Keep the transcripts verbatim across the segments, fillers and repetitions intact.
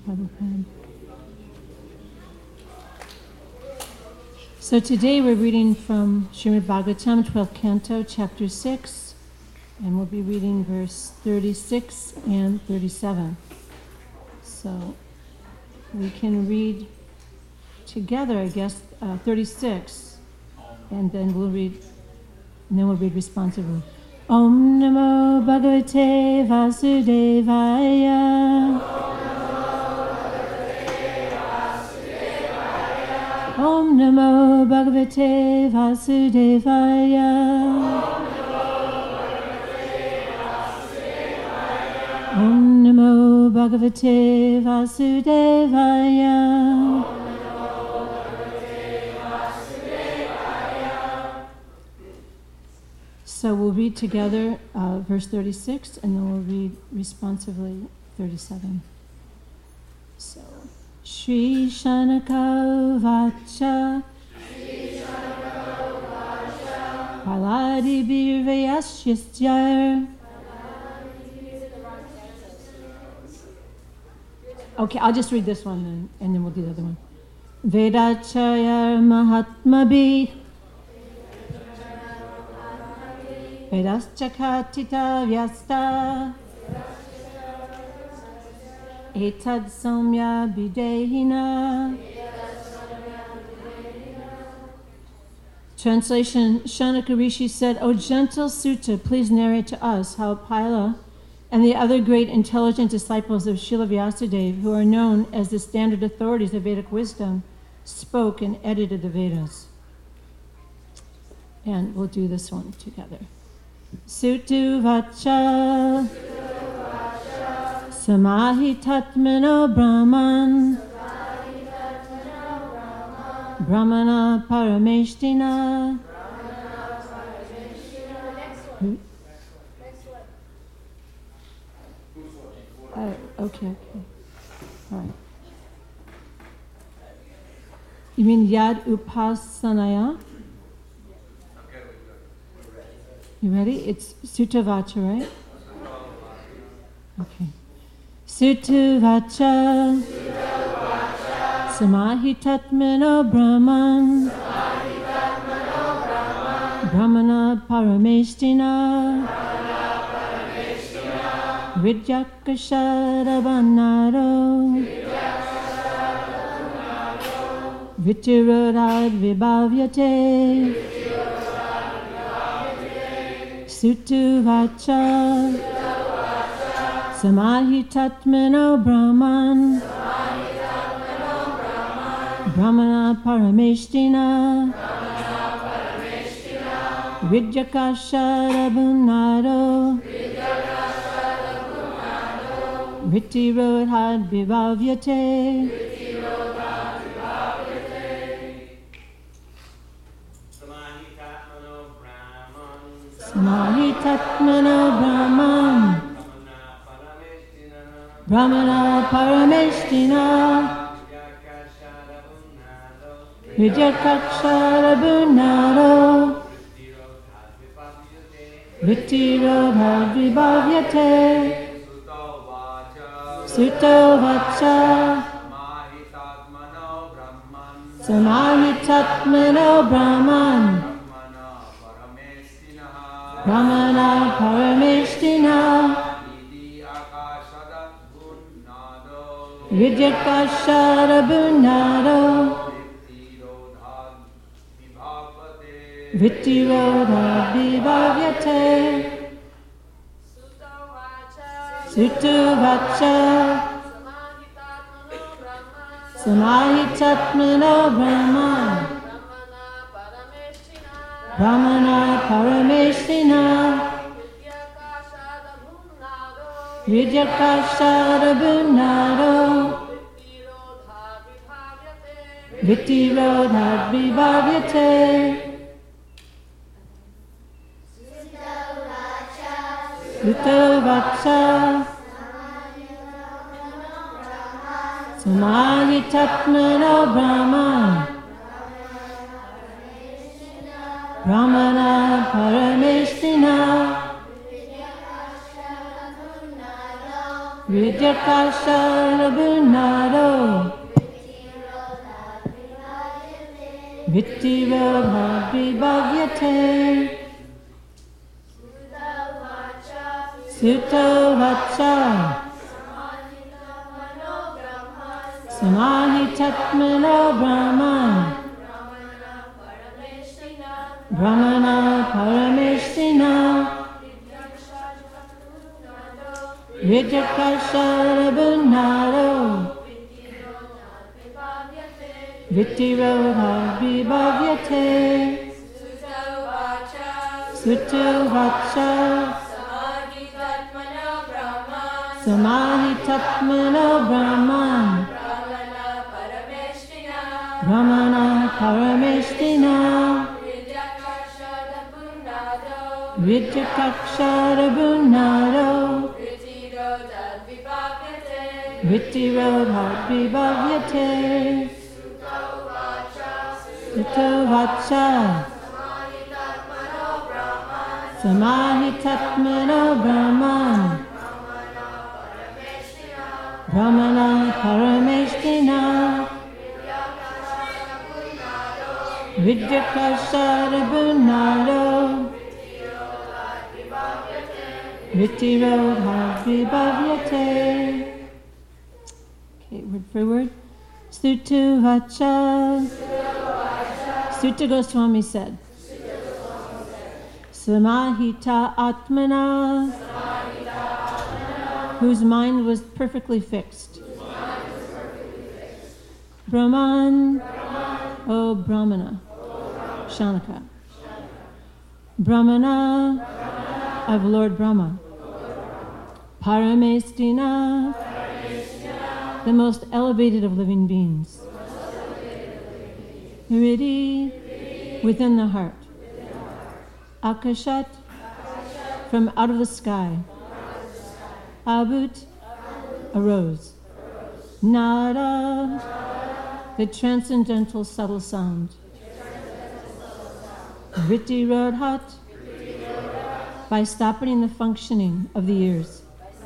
Prabhupada. So today we're reading from Srimad Bhagavatam, twelfth Canto, Chapter six, and we'll be reading verse thirty-six and thirty-seven. So we can read together, I guess, uh, thirty-six, and then we'll read, and then we'll read responsively. Om Namo Bhagavate Vasudevaya. Om Namo Bhagavate Vasudevaya. Om Namo Bhagavate Vasudevaya. So we'll read together uh, verse thirty-six, and then we'll read responsively thirty-seven. So, Shri Shanaka Vacha Paladi Birvayasyasya. Okay, I'll just read this one then, and then we'll do the other one. Vedachayar Mahatmabhi Vedaschakatita Vyasta Etad Somya Bidehina. Translation: Shanaka Rishi said, O gentle Sutta, please narrate to us how Pila and the other great intelligent disciples of Srila Vyasadeva, who are known as the standard authorities of Vedic wisdom, spoke and edited the Vedas. And we'll do this one together. Suttu Vacha Samahitatmano Brahman Brahmana Parameshtina. Uh, okay, okay. All right. You mean Yad Upasanaya? You ready? It's Sutta Vacha, right? Okay. Sutta Vacha Samahitatmano Brahman Brahmana Parameshtina Vidyakasharabanaro Vitirodad Vibhavyate. Suttu Vacha Samahitatmano Brahman Brahmana Parameshtina Vidyakasharabunaro Vitirodhad Vibhavyate. Samahitatmano Brahman Brahmana Parameshtina Vidyakasharabunaro Vitirodhad Vibhavyate. Sutta Vacha Samahitatmano Brahman Brahmana Parameshtina Vidyakasharabunaro Vitirodhad Vibhavyate. Sutta Vacha Samahitatmano Brahman Brahmana Parameshtina Vidyakasharabunaro Vitirodhad Vibhavyate. Sutta Vacha Samahitatmano Brahman Brahmana Parameshtina Vidyakasharabunaro Vittirodhavibhavyate. Sutta vacha. Samahitatmano Brahman. Brahmana Parameshtina. Vidyakasharabunaro. Vittirodhavibhavyate. Sutta vacha. Samahitatmano Brahman. Brahmana Parameshtina. Vidyakasharabunaro. Vittirodhavibhavyate. Sutta vacha. Samahitatmano Brahman. Brahmana Parameshtina. Vidyakasharabunaro. Vittirodhavibhavyate. Okay, word for word. Sutta vacha. Sutta Goswami said. Samahita Atmana, whose mind was perfectly fixed. Brahman, O Brahmana, Shanaka. Brahmana, of Lord Brahma. Paramestina, the most elevated of living beings. Hridi, within the heart. Akashat, from out of the sky. Abut, arose. Nada, the transcendental subtle sound. Vittirodhat, by stopping the functioning of the ears.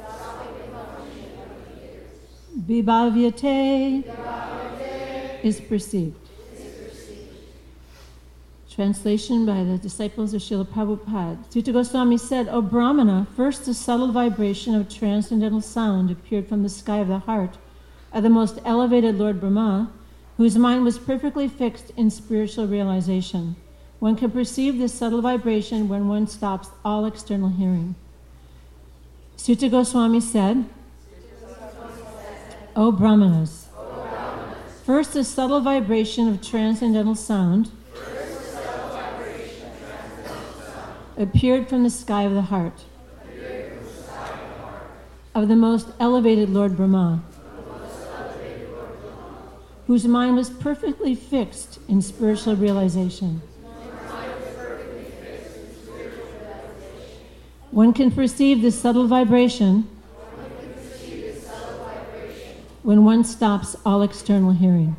Vibhavyate is perceived. Translation by the disciples of Srila Prabhupada. Sutta Goswami said, O Brahmana, first the subtle vibration of transcendental sound appeared from the sky of the heart of the most elevated Lord Brahma, whose mind was perfectly fixed in spiritual realization. One can perceive this subtle vibration when one stops all external hearing. Sutta Goswami said, O Brahmanas, first the subtle vibration of transcendental sound appeared from the sky of the heart of the most elevated Lord Brahma, whose mind was perfectly fixed in spiritual realization. One can perceive this subtle vibration when one stops all external hearing.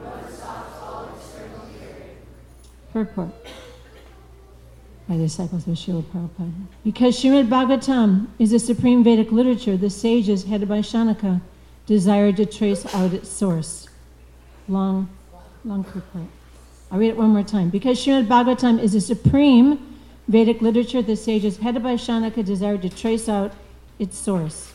Purport by the disciples of Srila Prabhupada. Because Srimad Bhagavatam is a supreme Vedic literature, the sages, headed by Shanaka, desired to trace out its source. Long, long purport. I'll read it one more time. Because Srimad Bhagavatam is a supreme Vedic literature, the sages, headed by Shanaka, desired to trace out its source.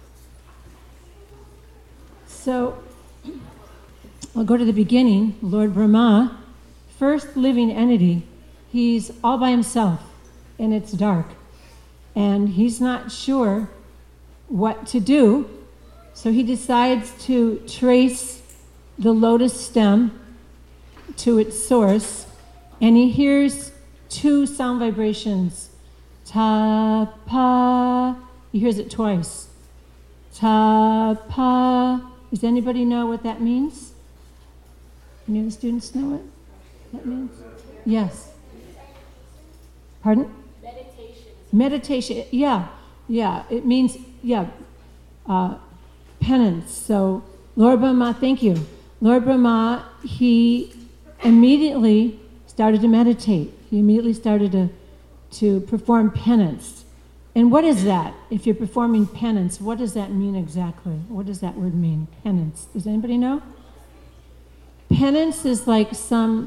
So, I'll go to the beginning. Lord Brahma, first living entity, he's all by himself, and it's dark. And he's not sure what to do, so he decides to trace the lotus stem to its source, and he hears two sound vibrations. Ta, pa. He hears it twice. Ta, pa. Does anybody know what that means? Any of the students know what that means? Yes. Pardon? Meditation. Meditation. Yeah, yeah. It means, yeah, uh, penance. So, Lord Brahma, thank you. Lord Brahma, he immediately started to meditate. He immediately started to, to perform penance. And what is that? If you're performing penance, what does that mean exactly? What does that word mean, penance? Does anybody know? Penance is like some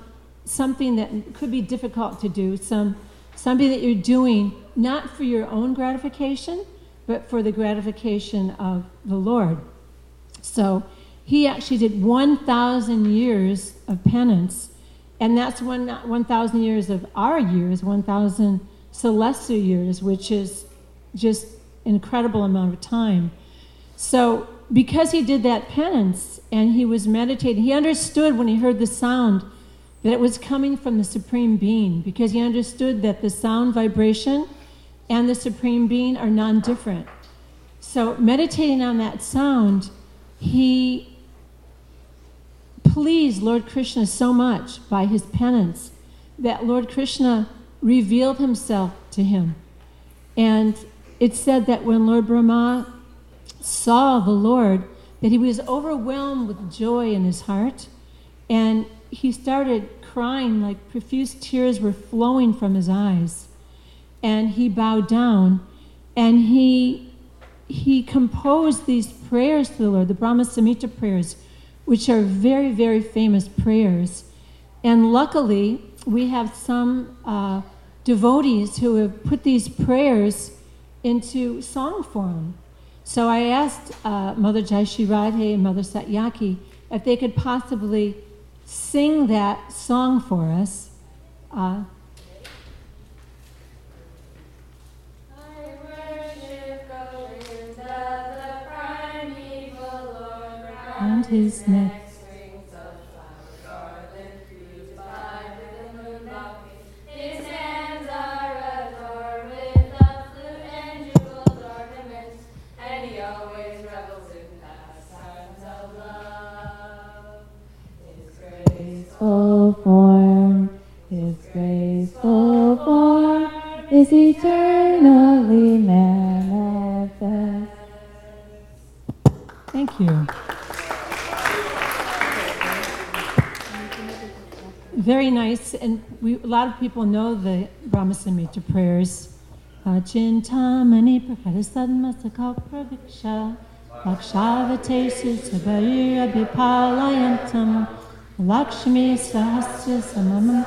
something that could be difficult to do, some something that you're doing not for your own gratification, but for the gratification of the Lord. So he actually did one thousand years of penance, and that's one one thousand years of our years, one thousand celestial years, which is just an incredible amount of time. So because he did that penance and he was meditating, he understood when he heard the sound that it was coming from the Supreme Being, because he understood that the sound vibration and the Supreme Being are non-different. So meditating on that sound, he pleased Lord Krishna so much by his penance that Lord Krishna revealed himself to him. And it's said that when Lord Brahma saw the Lord, that he was overwhelmed with joy in his heart, and he started crying, like profuse tears were flowing from his eyes. And he bowed down, and he he composed these prayers to the Lord, the Brahma Samhita prayers, which are very, very famous prayers. And luckily, we have some uh, devotees who have put these prayers into song form. So I asked uh, Mother Jayashree Radhe and Mother Satyaki if they could possibly sing that song for us. Uh, I worship Govinda, the primeval Lord, and his neck. strings of flower garland crucified with the moon mocking. His hands are adorned with the flute and jeweled ornaments, and he always revels in pastimes of love. His graceful form, his graceful form is eternally manifest. Thank you. Very nice, and we, a lot of people know the Brahma Samhita prayers. Chintamani prakarasadmasaka praviksha Lakshravate sutabayira bipalayantam Lakshmi sahasya samamam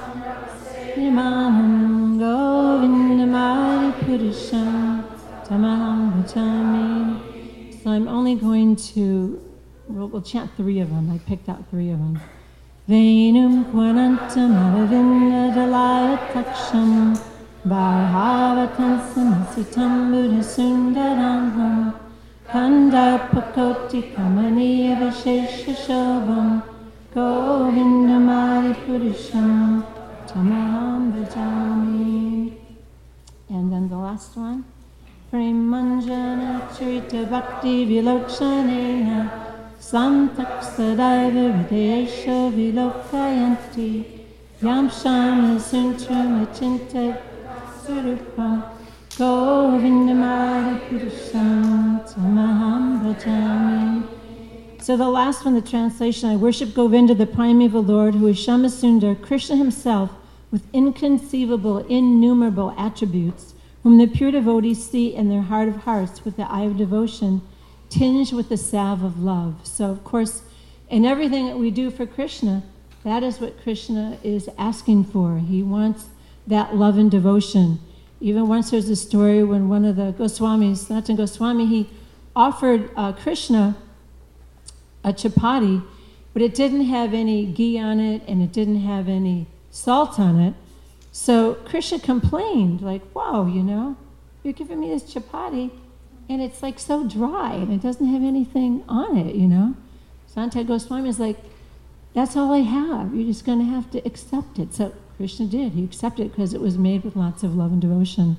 Imanam Govindamari Purusham Tamaham Bhajami. So I'm only going to, we'll, we'll chant three of them. I picked out three of them. Venum Kwanantam Aravinda Dalaya Taksham Bharhavatansam Sitam Buddha Sundaranham Kanda Pakoti Kamaniya Vishesha Shobham Govindamari Purusham Tamaham Bhajami. And then the last one. Premanjana Charita Bhakti Vilokshanena Santak Sadaiva Videsha Vilokayanti Yam Shama Suntram Achinta Surupam Govindamari Purusham Tamaham Bhajami. So the last one, the translation, I worship Govinda, the primeval Lord, who is Shamasundar, Krishna himself, with inconceivable, innumerable attributes, whom the pure devotees see in their heart of hearts with the eye of devotion, tinged with the salve of love. So, of course, in everything that we do for Krishna, that is what Krishna is asking for. He wants that love and devotion. Even once there's a story when one of the Goswamis, Sanatana Goswami, he offered uh, Krishna a chapati, but it didn't have any ghee on it and it didn't have any salt on it. So Krishna complained, like, wow, you know, you're giving me this chapati and it's like so dry and it doesn't have anything on it, you know. Sanatana Goswami is like, that's all I have. You're just going to have to accept it. So Krishna did. He accepted it because it was made with lots of love and devotion.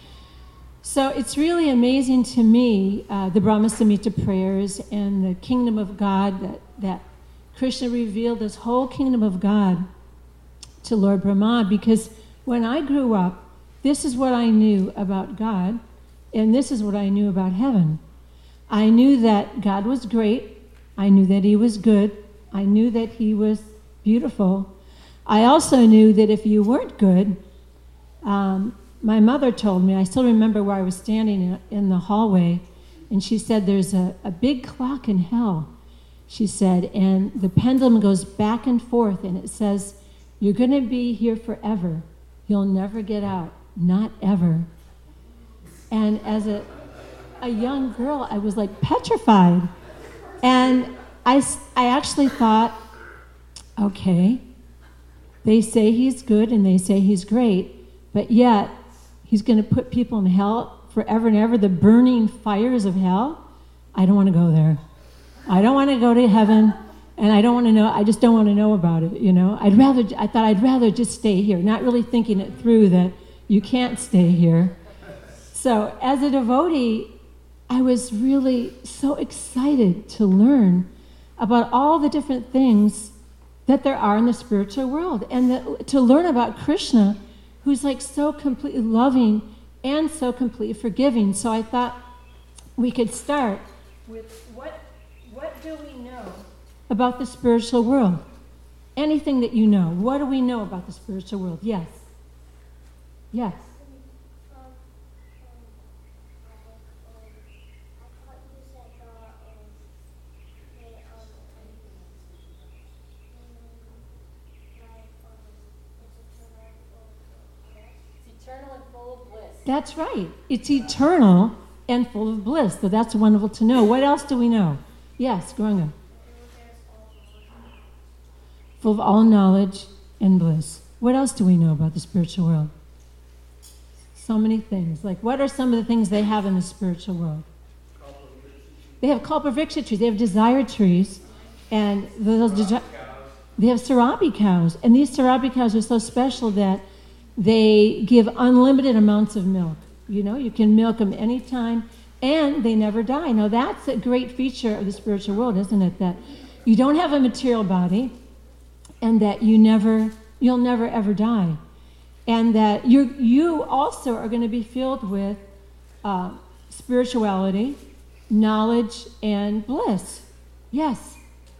So it's really amazing to me, uh, the Brahma Samhita prayers and the kingdom of God, that, that Krishna revealed this whole kingdom of God to Lord Brahma, because when I grew up, this is what I knew about God, and this is what I knew about heaven. I knew that God was great. I knew that he was good. I knew that he was beautiful. I also knew that if you weren't good, um, my mother told me, I still remember where I was standing in, in the hallway, and she said, there's a, a big clock in hell, she said, and the pendulum goes back and forth, and it says, You're going to be here forever. You'll never get out. Not ever. And as a, a young girl, I was like petrified. And I, I actually thought, okay, they say he's good and they say he's great, but yet he's going to put people in hell forever and ever, the burning fires of hell. I don't want to go there. I don't want to go to heaven, and I don't want to know, I just don't want to know about it, you know. I'd rather, I thought I'd rather just stay here, not really thinking it through that you can't stay here. So as a devotee, I was really so excited to learn about all the different things that there are in the spiritual world, and that, to learn about Krishna, who's like so completely loving and so completely forgiving. So I thought we could start with what what do we know about the spiritual world? Anything that you know. What do we know about the spiritual world? Yes. Yes. That's right. It's eternal and full of bliss. So that's wonderful to know. What else do we know? Yes, Gauranga. Full of all knowledge and bliss. What else do we know about the spiritual world? So many things. Like, what are some of the things they have in the spiritual world? They have kalpavriksha trees. They have desire trees. And those desi- they have sarabi cows. And these sarabi cows are so special that they give unlimited amounts of milk. You know, you can milk them anytime, and they never die. Now, that's a great feature of the spiritual world, isn't it? That you don't have a material body, and that you never, you'll never ever die, and that you you also are going to be filled with uh, spirituality, knowledge, and bliss. Yes.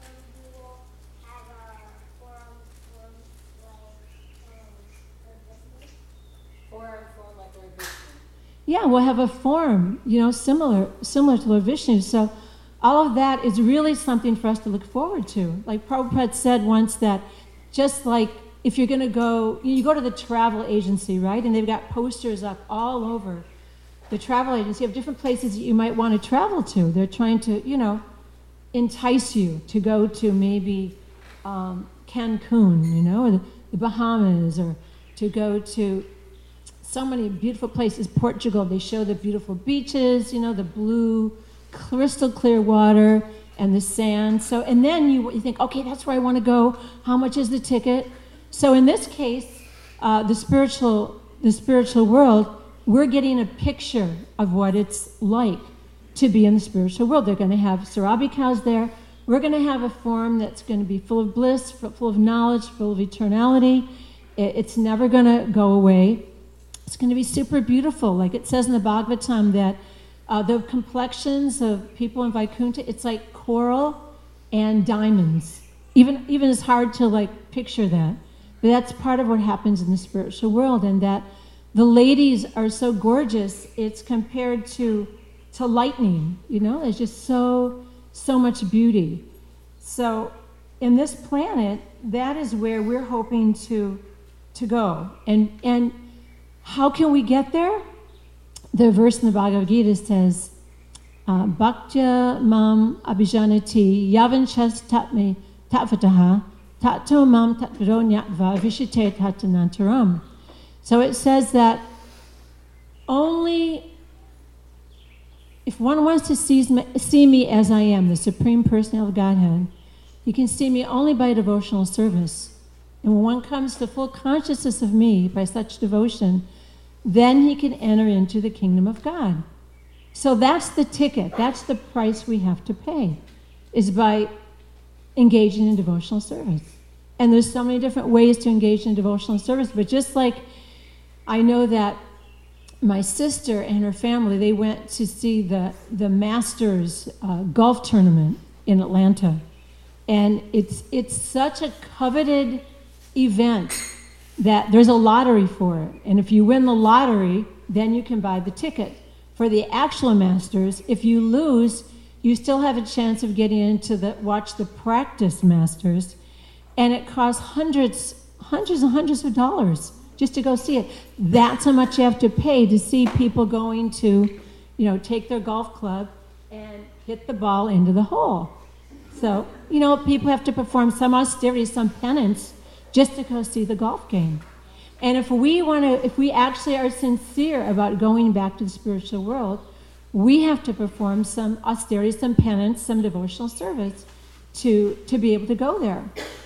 Yeah, we'll have a form, you know, similar similar to Lord Vishnu. So all of that is really something for us to look forward to. Like Prabhupada said once that just like if you're going to go, you go to the travel agency, right? And they've got posters up all over the travel agency of different places that you might want to travel to. They're trying to, you know, entice you to go to maybe um, Cancun, you know, or the, the Bahamas, or to go to so many beautiful places. Portugal, they show the beautiful beaches, you know, the blue, crystal clear water and the sand. So, and then you, you think, okay, that's where I want to go. How much is the ticket? So in this case, uh, the spiritual, the spiritual world, we're getting a picture of what it's like to be in the spiritual world. They're going to have sarabi cows there. We're going to have a form that's going to be full of bliss, full of knowledge, full of eternality. It's never going to go away. It's going to be super beautiful. Like it says in the Bhagavatam that uh, the complexions of people in Vaikuntha, it's like coral and diamonds. Even even it's hard to like picture that. But that's part of what happens in the spiritual world, and that the ladies are so gorgeous, it's compared to to lightning, you know? There's just so, so much beauty. So in this planet, that is where we're hoping to to go. And and how can we get there? The verse in the Bhagavad Gita says, uh, Bhaktya mam abhijanati yavanchas tatme tattvataha tato mam tatvaro nyatva vishite tatanantaram. So it says that only if one wants to see me, see me as I am, the Supreme Personality of Godhead, you can see me only by devotional service. And when one comes to full consciousness of me by such devotion, then he can enter into the kingdom of God. So that's the ticket. That's the price we have to pay, is by engaging in devotional service. And there's so many different ways to engage in devotional service, but just like I know that my sister and her family, they went to see the, the Masters uh, golf tournament in Atlanta. And it's it's such a coveted event that there's a lottery for it. And if you win the lottery, then you can buy the ticket. For the actual Masters, if you lose, you still have a chance of getting into the, watch the practice Masters. And it costs hundreds, hundreds and hundreds of dollars just to go see it. That's how much you have to pay to see people going to, you know, take their golf club and hit the ball into the hole. So, you know, people have to perform some austerity, some penance, just to go see the golf game. And if we want to, if we actually are sincere about going back to the spiritual world, we have to perform some austerity, some penance, some devotional service to, to be able to go there.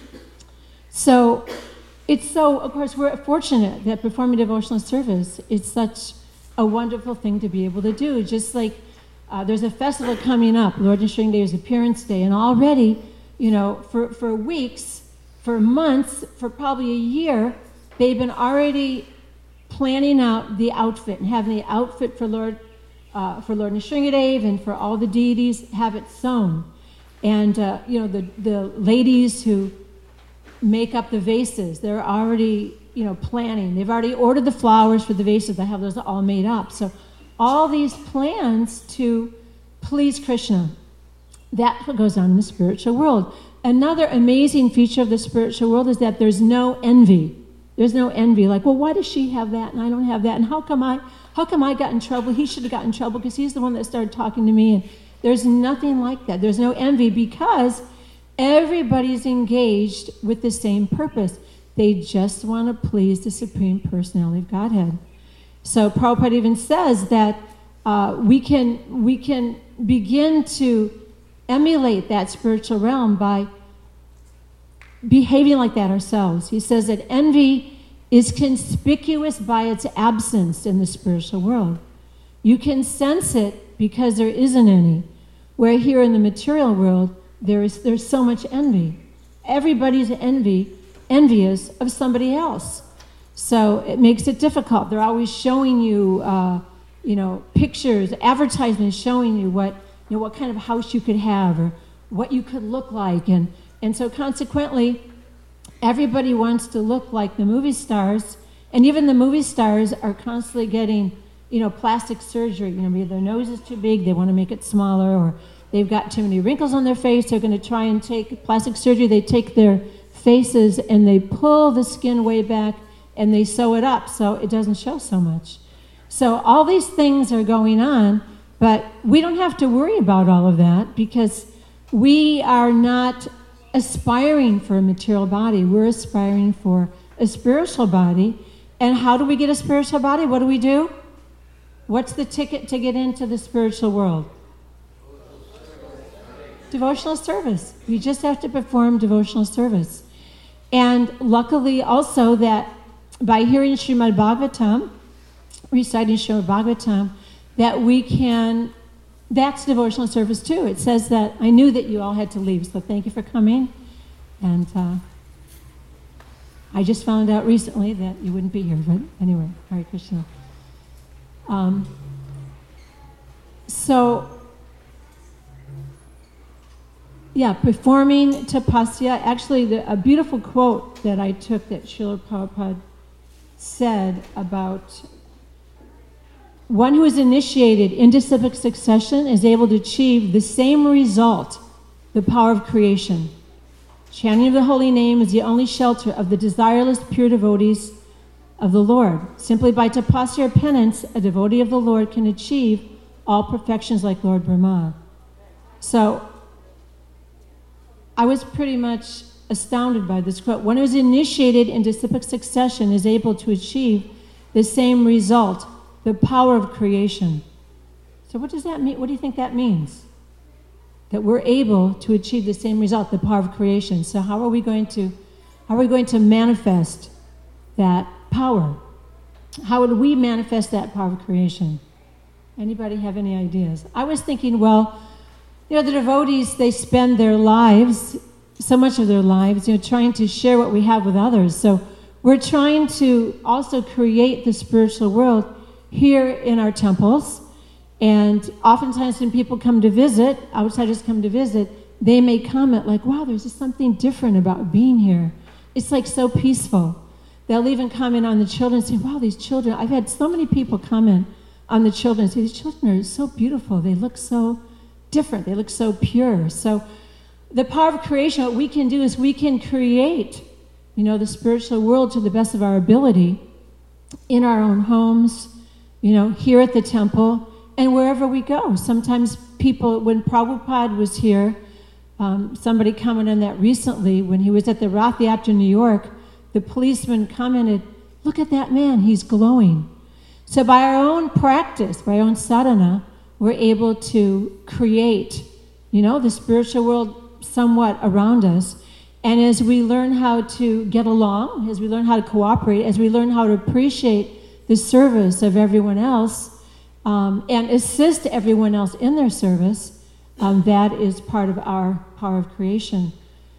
So it's so, of course, we're fortunate that performing devotional service is such a wonderful thing to be able to do. Just like uh, there's a festival coming up, Lord Ensuring Day is Appearance Day, and already, you know, for, for weeks, for months, for probably a year, they've been already planning out the outfit and having the outfit for Lord uh, for Lord Nrsingadev and for all the deities, have it sewn. And, uh, you know, the, the ladies who make up the vases, they're already, you know, planning. They've already ordered the flowers for the vases. They have those all made up. So all these plans to please Krishna, that's what goes on in the spiritual world. Another amazing feature of the spiritual world is that there's no envy. There's no envy, like, well, why does she have that and I don't have that? And how come I, how come I got in trouble? He should have gotten in trouble because he's the one that started talking to me. And there's nothing like that. There's no envy because everybody's engaged with the same purpose. They just want to please the Supreme Personality of Godhead. So Prabhupada even says that uh, we can we can begin to emulate that spiritual realm by behaving like that ourselves. He says that envy is conspicuous by its absence in the spiritual world. You can sense it because there isn't any. Where here in the material world, there is there's so much envy. Everybody's envy, envious of somebody else. So it makes it difficult. They're always showing you, uh, you know, pictures, advertisements showing you what, you know, what kind of house you could have or what you could look like, and And so consequently, everybody wants to look like the movie stars, and even the movie stars are constantly getting, you know, plastic surgery. You know, maybe their nose is too big, they want to make it smaller, or they've got too many wrinkles on their face, they're going to try and take plastic surgery. They take their faces and they pull the skin way back and they sew it up so it doesn't show so much. So all these things are going on, but we don't have to worry about all of that because we are not aspiring for a material body. We're aspiring for a spiritual body. And how do we get a spiritual body? What do we do? What's the ticket to get into the spiritual world? Devotional service. We just have to perform devotional service. And luckily also that by hearing Srimad Bhagavatam, reciting Srimad Bhagavatam, that we can, that's devotional service too. It says that, I knew that you all had to leave, so thank you for coming. And uh, I just found out recently that you wouldn't be here, but anyway, Hare Krishna. Um, so, yeah, performing tapasya. Actually, the, a beautiful quote that I took that Srila Prabhupada said about one who is initiated into civic succession is able to achieve the same result, the power of creation. Chanting of the holy name is the only shelter of the desireless pure devotees of the Lord. Simply by tapasya or penance, a devotee of the Lord can achieve all perfections like Lord Brahma. So, I was pretty much astounded by this quote. One who is initiated into civic succession is able to achieve the same result, the power of creation. So what does that mean? What do you think that means? That we're able to achieve the same result, the power of creation. So how are we going to, how are we going to manifest that power? How would we manifest that power of creation? Anybody have any ideas? I was thinking, well, you know, the devotees, they spend their lives, so much of their lives, you know, trying to share what we have with others. So we're trying to also create the spiritual world here in our temples. And oftentimes when people come to visit, outsiders come to visit, they may comment like, wow, there's just something different about being here. It's like so peaceful. They'll even comment on the children and say, wow, these children, I've had so many people comment on the children and say, these children are so beautiful. They look so different. They look so pure. So the power of creation, what we can do is we can create you know, the spiritual world to the best of our ability in our own homes, you know, here at the temple, and wherever we go. Sometimes people, when Prabhupada was here, um, somebody commented on that recently, when he was at the Rath Yatra in New York, the policeman commented, "Look at that man, he's glowing." So by our own practice, by our own sadhana, we're able to create, you know, the spiritual world somewhat around us. And as we learn how to get along, as we learn how to cooperate, as we learn how to appreciate the service of everyone else, um, and assist everyone else in their service, um, that is part of our power of creation.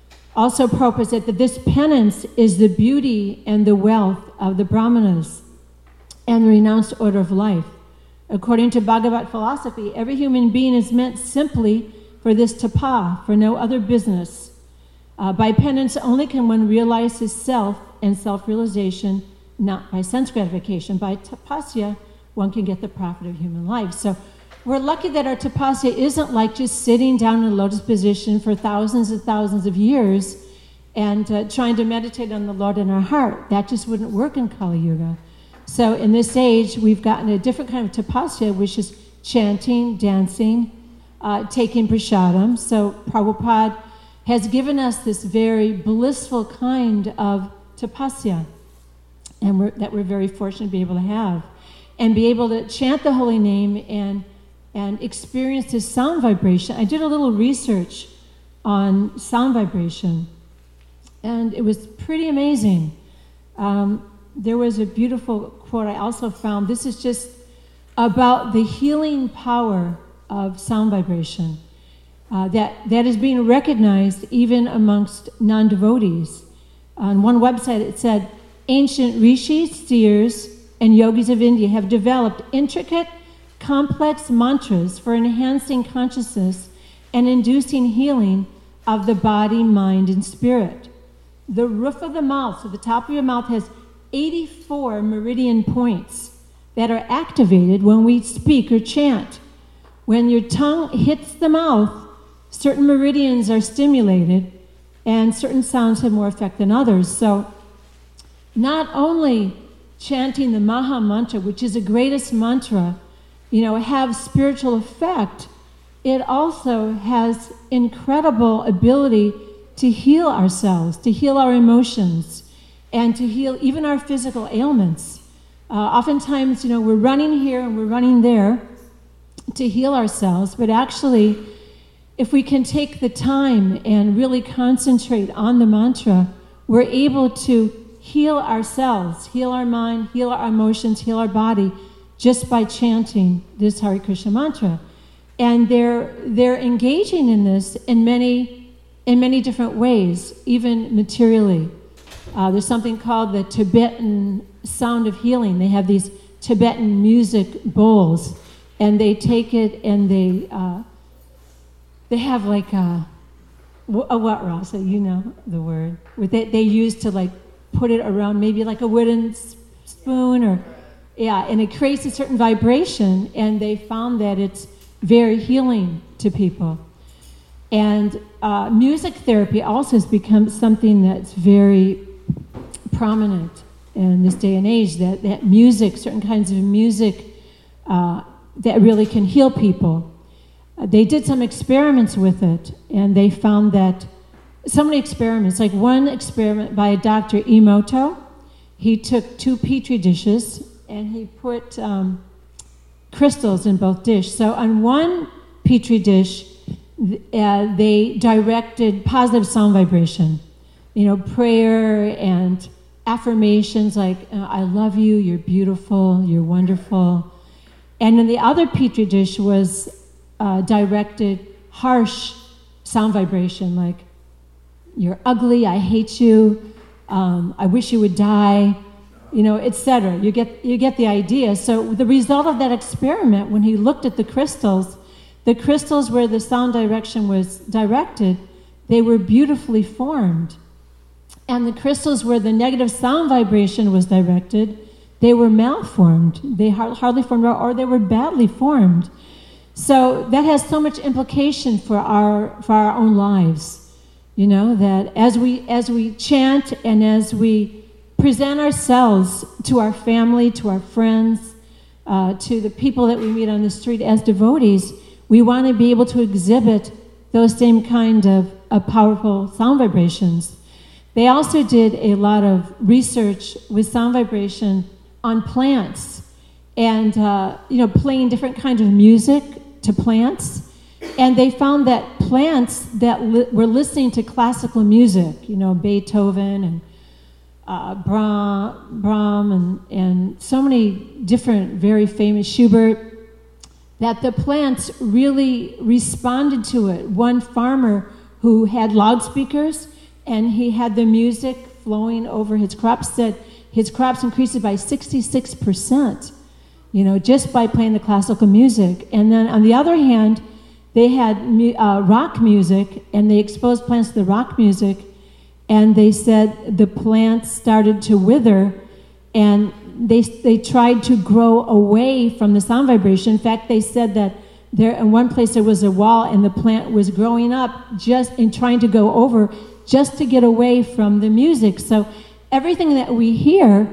Also, Prabhupada said that this penance is the beauty and the wealth of the Brahmanas and the renounced order of life. According to Bhagavat philosophy, every human being is meant simply for this tapa, for no other business. Uh, by penance only can one realize his self and self-realization, not by sense gratification. By tapasya, one can get the profit of human life. So we're lucky that our tapasya isn't like just sitting down in a lotus position for thousands and thousands of years and uh, trying to meditate on the Lord in our heart. That just wouldn't work in Kali Yuga. So in this age, we've gotten a different kind of tapasya, which is chanting, dancing, uh, taking prasadam. So Prabhupada has given us this very blissful kind of tapasya, and we're, that we're very fortunate to be able to have, and be able to chant the holy name and and experience this sound vibration. I did a little research on sound vibration, and it was pretty amazing. Um, there was a beautiful quote I also found. This is just about the healing power of sound vibration. Uh, that, that is being recognized even amongst non-devotees. On one website it said, ancient rishis, seers, and yogis of India have developed intricate, complex mantras for enhancing consciousness and inducing healing of the body, mind, and spirit. The roof of the mouth, so the top of your mouth, has eighty-four meridian points that are activated when we speak or chant. When your tongue hits the mouth, certain meridians are stimulated, and certain sounds have more effect than others. So not only chanting the Maha Mantra, which is the greatest mantra, you know, have spiritual effect, it also has incredible ability to heal ourselves, to heal our emotions, and to heal even our physical ailments. Uh, oftentimes, you know, we're running here and we're running there to heal ourselves, but actually, if we can take the time and really concentrate on the mantra, we're able to heal ourselves, heal our mind, heal our emotions, heal our body, just by chanting this Hare Krishna mantra. And they're they're engaging in this in many in many different ways, even materially. Uh, there's something called the Tibetan Sound of Healing. They have these Tibetan music bowls, and they take it and they uh, they have like a, a what, Rasa? You know the word. They they use to like put it around maybe like a wooden spoon or. Yeah, and it creates a certain vibration, and they found that it's very healing to people. And uh, music therapy also has become something that's very prominent in this day and age, that, that music, certain kinds of music uh, that really can heal people. Uh, they did some experiments with it, and they found that, so many experiments, like one experiment by a Doctor Emoto, he took two petri dishes, and he put um, crystals in both dishes. So on one petri dish, uh, they directed positive sound vibration, you know, prayer and affirmations like, uh, I love you, you're beautiful, you're wonderful. And then the other petri dish was uh, directed harsh sound vibration, like, you're ugly, I hate you, um, I wish you would die, you know, et cetera. You get you get the idea. So the result of that experiment, when he looked at the crystals, the crystals where the sound direction was directed, they were beautifully formed. And the crystals where the negative sound vibration was directed, they were malformed. They hardly formed, or they were badly formed. So that has so much implication for our for our own lives. You know, that as we as we chant and as we present ourselves to our family, to our friends, uh, to the people that we meet on the street as devotees, we want to be able to exhibit those same kind of, of powerful sound vibrations. They also did a lot of research with sound vibration on plants and, uh, you know, playing different kinds of music to plants. And they found that plants that li- were listening to classical music, you know, Beethoven and uh, Brahm, Brahm and, and so many different very famous, Schubert, that the plants really responded to it. One farmer who had loudspeakers and he had the music flowing over his crops said his crops increased by sixty-six percent, you know, just by playing the classical music. And then on the other hand, they had uh, rock music, and they exposed plants to the rock music, and they said the plants started to wither, and they they tried to grow away from the sound vibration. In fact, they said that there in one place there was a wall, and the plant was growing up just in trying to go over, just to get away from the music. So everything that we hear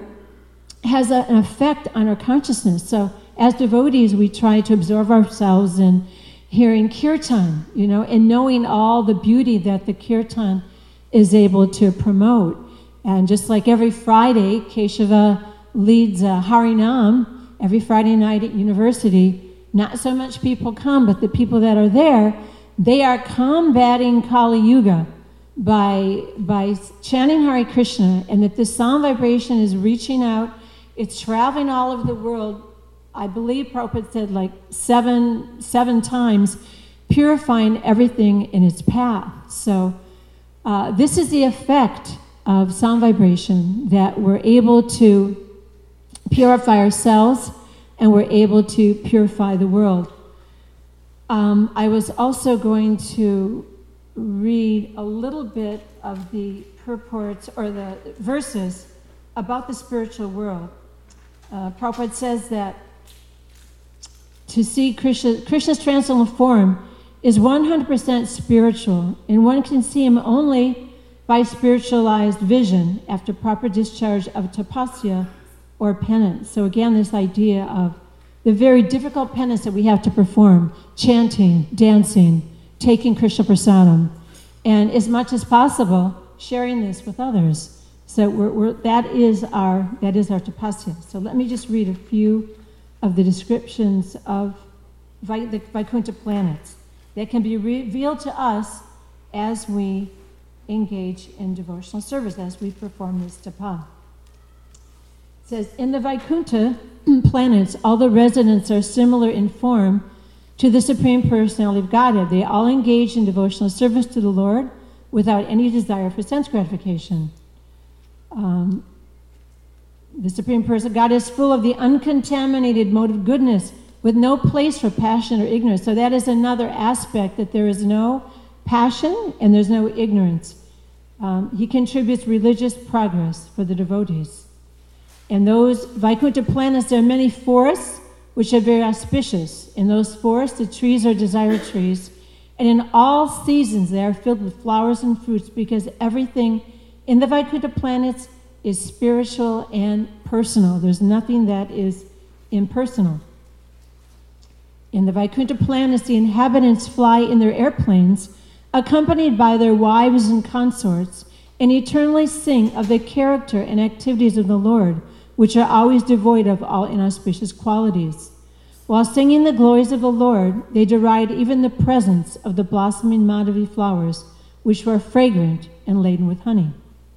has a, an effect on our consciousness. So as devotees, we try to absorb ourselves in hearing kirtan, you know, and knowing all the beauty that the kirtan is able to promote. And just like every Friday, Keshava leads uh, Harinam every Friday night at university. Not so much people come, but the people that are there, they are combating Kali Yuga by, by chanting Hare Krishna, and that this sound vibration is reaching out. It's traveling all over the world. I believe Prabhupada said like seven, seven times, purifying everything in its path. So uh, this is the effect of sound vibration, that we're able to purify ourselves and we're able to purify the world. Um, I was also going to read a little bit of the purports or the verses about the spiritual world. Uh, Prabhupada says that to see Krishna, Krishna's transcendental form is one hundred percent spiritual, and one can see him only by spiritualized vision after proper discharge of tapasya or penance. So again, this idea of the very difficult penance that we have to perform, chanting, dancing, taking Krishna prasadam, and as much as possible, sharing this with others. So we're, we're, that is our that is our tapasya. So let me just read a few of the descriptions of Vi- the Vaikuntha planets that can be revealed to us as we engage in devotional service, as we perform this tapa. It says, in the Vaikuntha planets, all the residents are similar in form to the Supreme Personality of Godhead. They all engage in devotional service to the Lord without any desire for sense gratification. Um, the Supreme Person of God is full of the uncontaminated mode of goodness with no place for passion or ignorance. So that is another aspect, that there is no passion and there's no ignorance. Um, he contributes religious progress for the devotees. And those Vaikuntha planets, there are many forests which are very auspicious. In those forests, the trees are desire trees. And in all seasons, they are filled with flowers and fruits, because everything in the Vaikuntha planets is spiritual and personal. There's nothing that is impersonal. In the Vaikuntha planets, the inhabitants fly in their airplanes, accompanied by their wives and consorts, and eternally sing of the character and activities of the Lord, which are always devoid of all inauspicious qualities. While singing the glories of the Lord, they deride even the presence of the blossoming Madhavi flowers, which were fragrant and laden with honey.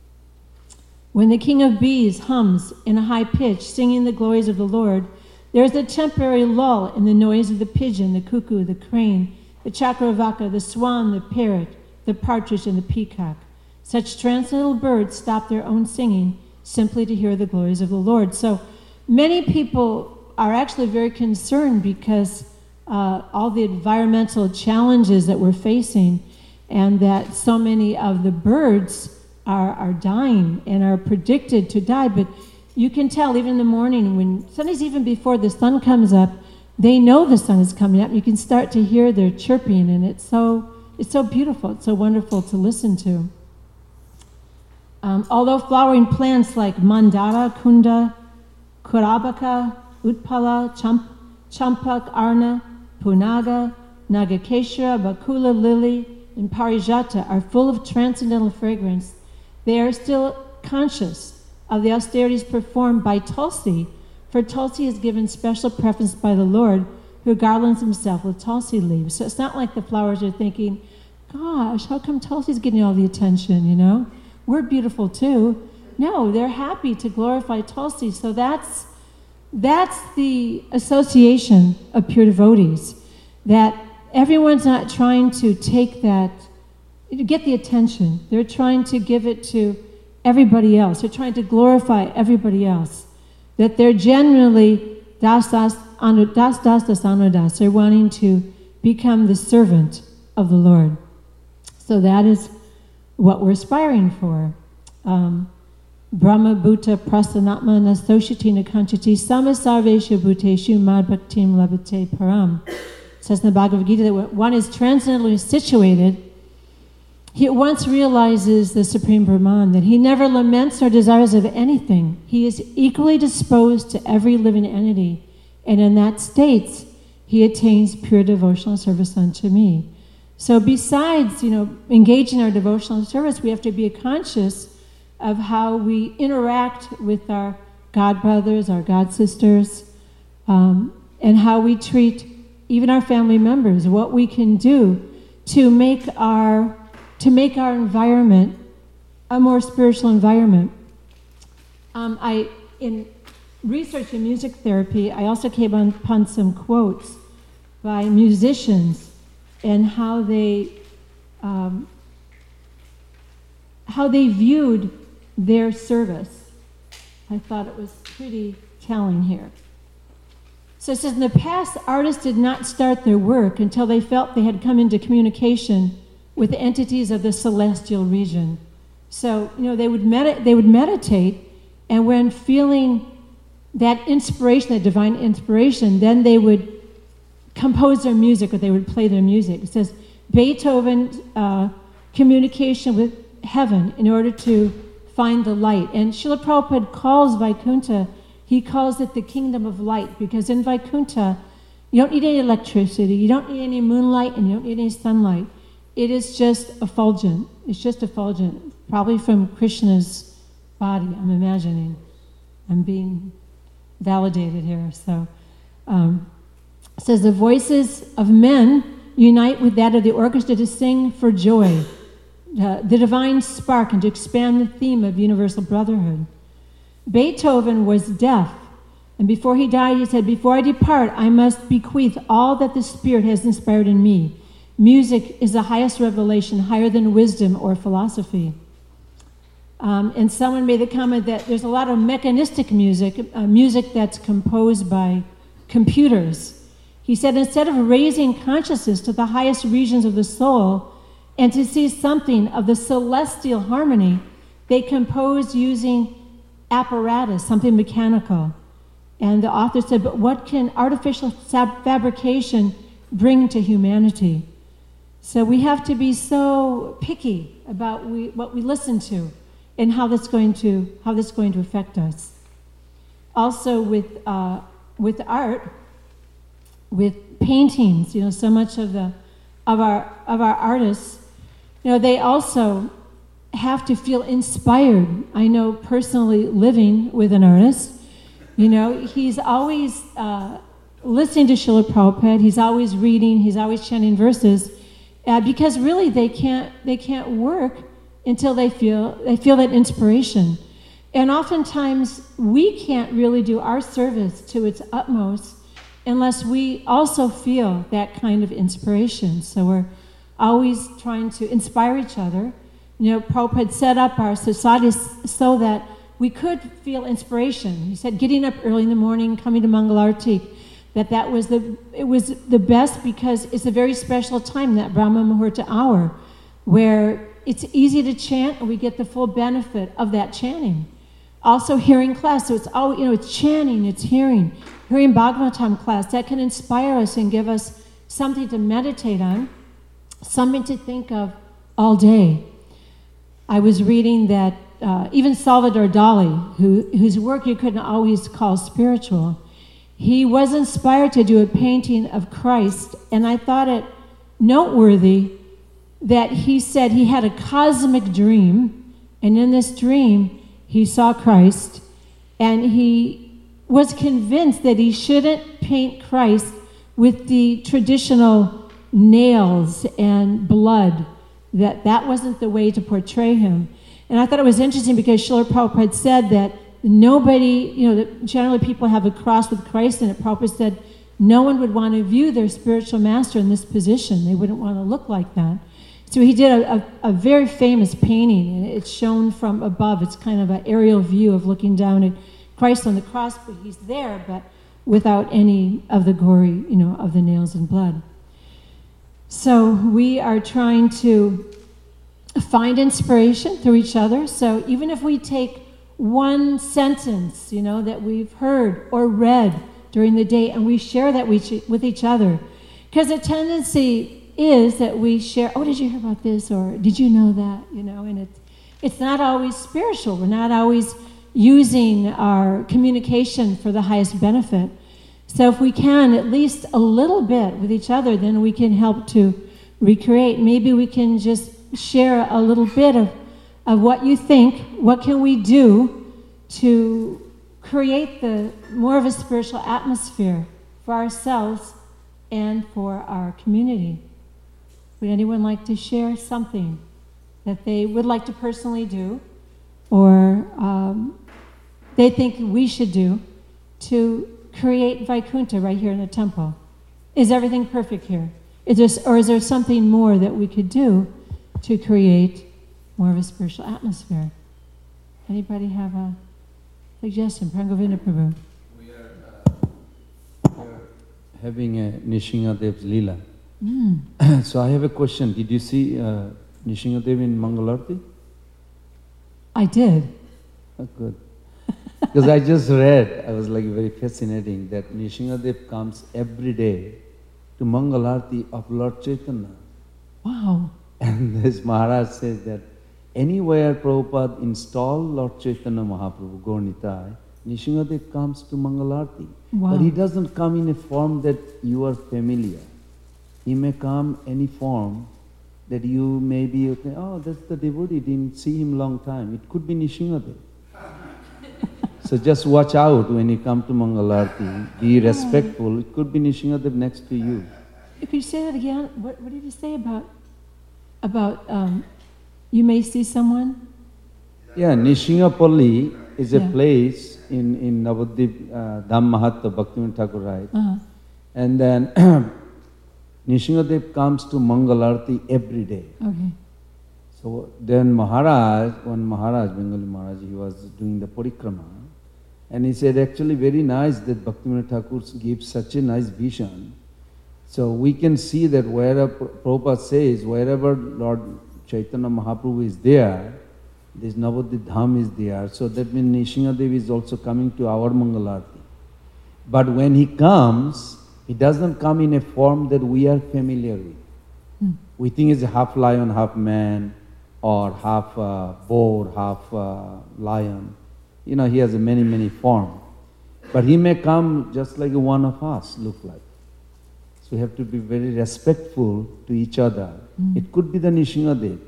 When the king of bees hums in a high pitch, singing the glories of the Lord, there is a temporary lull in the noise of the pigeon, the cuckoo, the crane, the chakravaka, the swan, the parrot, the partridge, and the peacock. Such transcendental birds stop their own singing simply to hear the glories of the Lord. So many people are actually very concerned because uh, all the environmental challenges that we're facing, and that so many of the birds are, are dying and are predicted to die. But you can tell even in the morning, when sometimes even before the sun comes up, they know the sun is coming up. You can start to hear their chirping, and it's so it's so beautiful, it's so wonderful to listen to. Um, although flowering plants like Mandara, Kunda, Kurabaka, Utpala, Champ, Champak, Arna, Punaga, Nagakeshara, Bakula lily, and Parijata are full of transcendental fragrance, they are still conscious of the austerities performed by Tulsi, for Tulsi is given special preference by the Lord, who garlands himself with Tulsi leaves. So it's not like the flowers are thinking, gosh, how come Tulsi's getting all the attention, you know? We're beautiful too. No, they're happy to glorify Tulsi. So that's that's the association of pure devotees, that everyone's not trying to take that, to get the attention. They're trying to give it to everybody else. They're trying to glorify everybody else. That they're generally das das anu das das das anudas. They're wanting to become the servant of the Lord. So that is what we're aspiring for. Um, Brahma Bhuta Prasanatma Nastoshiti Nakanchati Samasarveshu Bhuteshu Mad Bhaktim Labate Param. It says in the Bhagavad Gita that when one is transcendently situated, he at once realizes the Supreme Brahman, that he never laments or desires of anything. He is equally disposed to every living entity, and in that state, he attains pure devotional service unto me. So besides, you know, engaging our devotional service, we have to be conscious of how we interact with our God brothers, our God sisters, um, and how we treat even our family members, what we can do to make our to make our environment a more spiritual environment. Um, I, in research in music therapy, I also came on, upon some quotes by musicians and how they um, how they viewed their service. I thought it was pretty telling here. So it says, in the past, artists did not start their work until they felt they had come into communication with the entities of the celestial region. So, you know, they would med- they would meditate, and when feeling that inspiration, that divine inspiration, then they would compose their music, or they would play their music. It says Beethoven's uh, communication with heaven in order to find the light. And Srila Prabhupada calls Vaikuntha, he calls it the kingdom of light, because in Vaikuntha, you don't need any electricity, you don't need any moonlight, and you don't need any sunlight. It is just effulgent. It's just effulgent, probably from Krishna's body, I'm imagining. I'm being validated here. So, um, it says, the voices of men unite with that of the orchestra to sing for joy, uh, the divine spark, and to expand the theme of universal brotherhood. Beethoven was deaf, and before he died, he said, before I depart, I must bequeath all that the Spirit has inspired in me. Music is the highest revelation, higher than wisdom or philosophy. Um, and someone made the comment that there's a lot of mechanistic music, uh, music that's composed by computers. He said, instead of raising consciousness to the highest regions of the soul and to see something of the celestial harmony, they composed using apparatus, something mechanical. And the author said, but what can artificial sab- fabrication bring to humanity? So we have to be so picky about we, what we listen to and how that's going to how that's going to affect us. Also with uh, with art, with paintings, you know, so much of the of our of our artists, you know, they also have to feel inspired. I know personally, living with an artist, you know, he's always uh, listening to Srila Prabhupada. He's always reading. He's always chanting verses. Uh, because really they can't they can't work until they feel they feel that inspiration. And oftentimes we can't really do our service to its utmost unless we also feel that kind of inspiration. So we're always trying to inspire each other. You know, Prabhupada set up our society so that we could feel inspiration. He said getting up early in the morning, coming to Mangalarti, that that was the it was the best because it's a very special time, that Brahma Muhurta hour, where it's easy to chant and we get the full benefit of that chanting. Also hearing class, so it's all, you know, it's chanting, it's hearing. Hearing Bhagavatam class, that can inspire us and give us something to meditate on. something to think of all day. I was reading that uh, even Salvador Dali, who, whose work you couldn't always call spiritual, he was inspired to do a painting of Christ, and I thought it noteworthy that he said he had a cosmic dream, and in this dream he saw Christ, and he was convinced that he shouldn't paint Christ with the traditional nails and blood, that that wasn't the way to portray him. And I thought it was interesting because Srila Prabhupada said that nobody, you know, that generally people have a cross with Christ in it. Prabhupada said no one would want to view their spiritual master in this position. They wouldn't want to look like that. So he did a, a, a very famous painting, and it's shown from above. It's kind of an aerial view of looking down at Christ on the cross, but he's there, but without any of the gory, you know, of the nails and blood. So we are trying to find inspiration through each other. So even if we take one sentence, you know, that we've heard or read during the day, and we share that with each other, because the tendency is that we share, oh, did you hear about this, or did you know that, you know, and it's, it's not always spiritual. We're not always using our communication for the highest benefit. So if we can, at least a little bit with each other, then we can help to recreate. Maybe we can just share a little bit of, of what you think. What can we do to create the more of a spiritual atmosphere for ourselves and for our community? Would anyone like to share something that they would like to personally do, or um, they think we should do to create Vaikuntha right here in the temple? Is everything perfect here? Is there, or is there something more that we could do to create more of a spiritual atmosphere? Anybody have a suggestion? Prangovinda Prabhu. We are, uh, we are having a Nishingadev's Leela. Mm. So I have a question. Did you see uh, Nishingadev in Mangalarti? I did. Oh, good. Because I just read, I was like very fascinating, that Nishingadev comes every day to Mangalarti of Lord Chaitanya. Wow. And this Maharaj says that anywhere Prabhupada installed Lord Chaitanya Mahaprabhu, Gaur-Nitai, Nishingadev comes to Mangalarti. Wow. But he doesn't come in a form that you are familiar. He may come any form that you may be, okay, oh, that's the devotee, didn't see him long time. It could be Nishingadev. So just watch out when you come to Mangalarti. Be respectful. It could be Nishingadev next to you. If you say that again, what, what did you say about, about um, you may see someone? Yeah, Nishingapalli is a Yeah. place in, in Navadvip, uh, Dham Mahatma Bhaktivinoda Thakur writes. Uh-huh. And then Nishingadev comes to Mangalarti every day. Okay. So then Maharaj, one Maharaj, Bengali Maharaj, he was doing the parikrama, and he said, actually very nice that Bhaktivinoda Thakur gives such a nice vision. So we can see that wherever Prabhupada says, wherever Lord Chaitanya Mahaprabhu is there, this Navadvip Dham is there. So that means Nishingadev is also coming to our Mangalarti. But when he comes, he doesn't come in a form that we are familiar with. Hmm. We think it's half lion, half man, or half uh, boar, half uh, lion. You know, he has a many, many forms. But he may come just like one of us look like. So we have to be very respectful to each other. Mm. It could be the Nishingadev.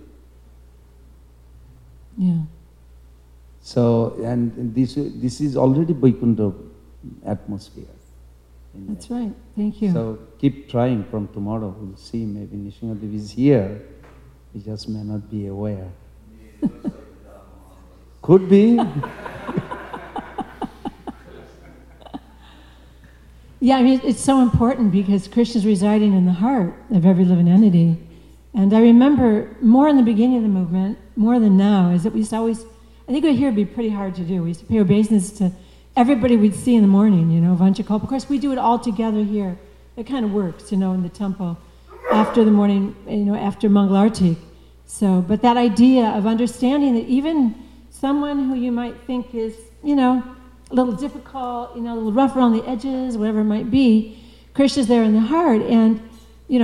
Yeah. So, and this, this is already Vaikuntha atmosphere. That's right. Thank you. So keep trying from tomorrow. We'll see, maybe Nishingadev is here. He just may not be aware. Could be. Yeah, I mean, it's so important because Krishna is residing in the heart of every living entity. And I remember more in the beginning of the movement, more than now, is that we used to always, I think here would be pretty hard to do. We used to pay obeisance to everybody we'd see in the morning, you know, Vanchakalpa. Of course, we do it all together here. It kind of works, you know, in the temple after the morning, you know, after Mangalarti. So, but that idea of understanding that even someone who you might think is, you know, a little difficult, you know, a little rough around the edges, whatever it might be, Krishna's there in the heart. And, you know,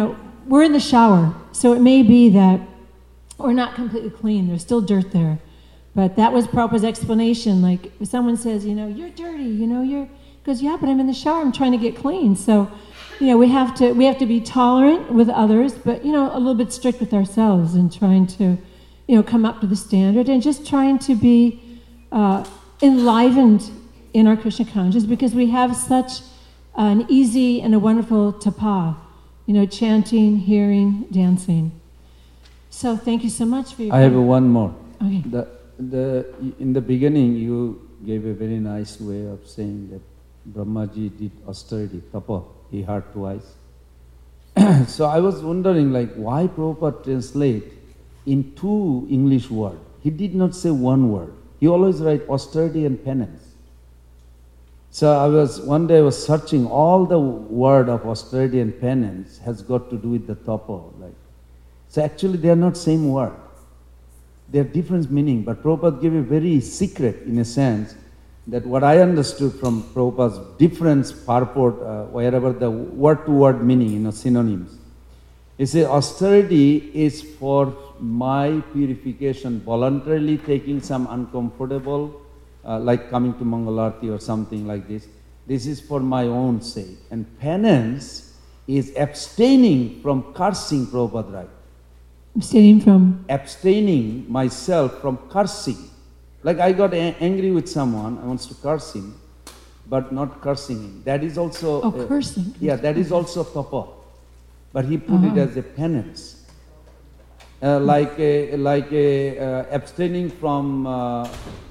we're in the shower, so it may be that we're not completely clean. There's still dirt there. But that was Prabhupada's explanation. Like, if someone says, you know, you're dirty, you know, you're, goes, yeah, but I'm in the shower, I'm trying to get clean. So, you know, we have to we have to be tolerant with others, but, you know, a little bit strict with ourselves and trying to, you know, come up to the standard and just trying to be uh, enlivened in our Krishna consciousness, because we have such an easy and a wonderful tapa, you know, chanting, hearing, dancing. So thank you so much for your I have one more. Okay. The, the, in the beginning, you gave a very nice way of saying that Brahmaji did austerity, tapa, he heard twice. So I was wondering, like, why Prabhupada translate in two English words? He did not say one word. He always write austerity and penance. So I was, one day I was searching, all the word of austerity and penance has got to do with the tapa. Like, so actually they are not same word. They have different meaning, but Prabhupada gave a very secret, in a sense, that what I understood from Prabhupada's different purport, uh, wherever the word-to-word meaning, you know, synonyms. He said austerity is for my purification, voluntarily taking some uncomfortable, uh, like coming to Mangalarti or something like this. This is for my own sake. And penance is abstaining from cursing, Prabhupada writes. Abstaining from? Abstaining myself from cursing. Like I got a- angry with someone, I want to curse him, but not cursing him. That is also... Oh, uh, cursing. Yeah, that is also tapa. But he put Uh-huh. it as a penance. Uh, like a, like a, uh, abstaining from uh,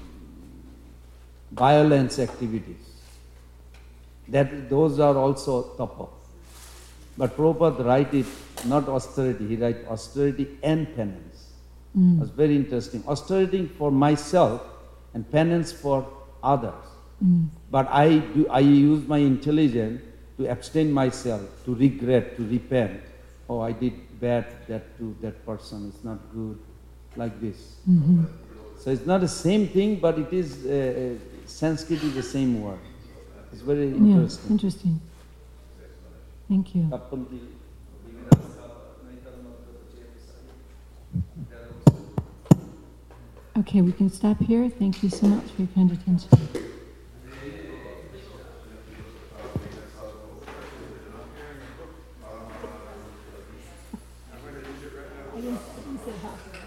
violence activities. That those are also tapa. But Prabhupada write it not austerity, he write austerity and penance. Mm. It was very interesting. Austerity for myself and penance for others. Mm. But I do, I use my intelligence to abstain myself, to regret, to repent. Oh, I did bad that to that person, it's not good, like this. Mm-hmm. So it's not the same thing, but it is, uh, Sanskrit is the same word. It's very Yeah, interesting. interesting. Thank you. Okay, we can stop here. Thank you so much for your kind attention. I didn't, I didn't say how.